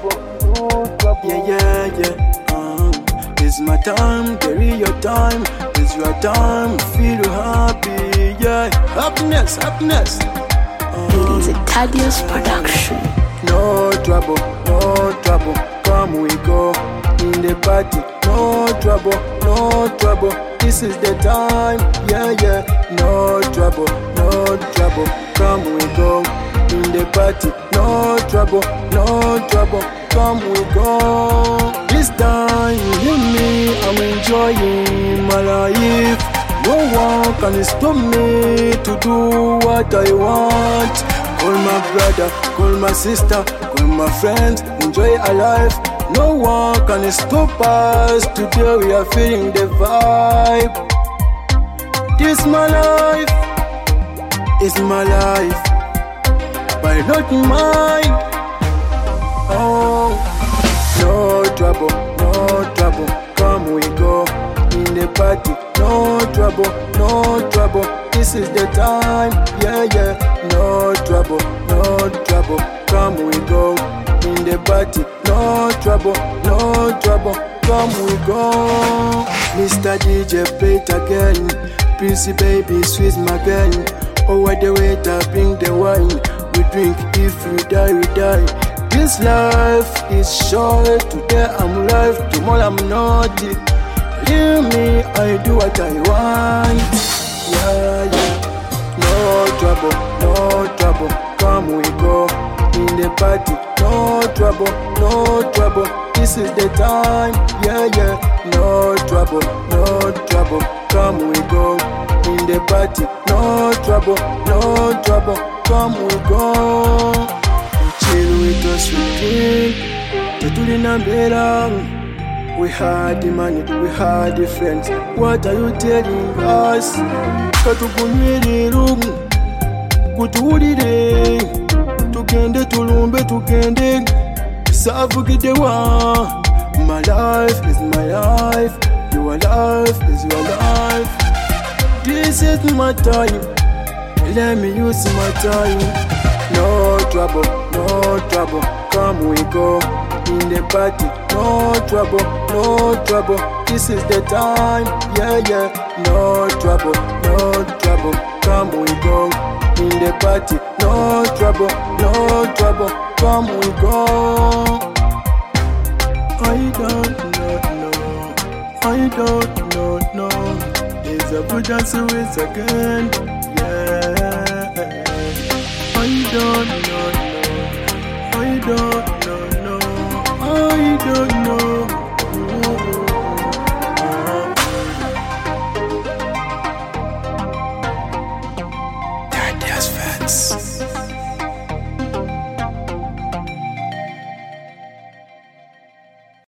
Yeah, yeah, yeah. It's my time, carry your time. It's your time, feel happy. Yeah, happiness, happiness. It is a Thaddeus production. No trouble, come we go in the party. No trouble, this is the time. Yeah, yeah. No trouble, come we go in the party. No trouble, come we go. This time with me, I'm enjoying my life. No one can stop me to do what I want. Call my brother, call my sister, call my friends, enjoy our life. No one can stop us. Today we are feeling the vibe. This my life, it's my life, but not mine. Oh, no trouble, come we go in the party. No trouble, this is the time. Yeah, yeah. No trouble, come we go in the party. No trouble, come we go. Mr. DJ, play it again. Pretty baby, sweet my girl. Over the waiter, bring the wine. We drink, if we die, we die. This life is short. Today I'm alive, tomorrow I'm not. Leave me, I do what I want. Yeah, yeah. No trouble, come we go in the party. No trouble, this is the time. Yeah, yeah. No trouble, come we go in the party. No trouble, come we go. Chill with us, we drink. Tatuli na mbela. We had the money, we had the friends. What are you telling us? Katukunyiriru, kutuulire, tugende tulumbe tugende, savugidewa. My life is my life, your life is your life. This is my time, let me use my time. No trouble, come we go in the party. No trouble, this is the time. Yeah, yeah. No trouble, come we go in the party. No trouble, come we go. I don't know. It's a good dance with again. Yeah. I don't know. I don't know. Thaddeus Fans.